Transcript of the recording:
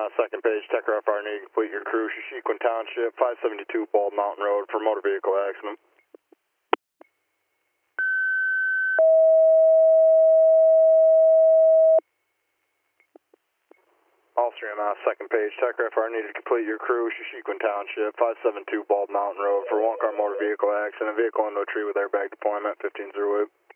second page, Techref need to complete your crew, Shashequin Township, 572 Bald Mountain Road for motor vehicle accident. Allstream, second page, Techref need to complete your crew, Shashequin Township, 572 Bald Mountain Road for one-car motor vehicle accident, vehicle in no tree with airbag deployment, 15-0 8.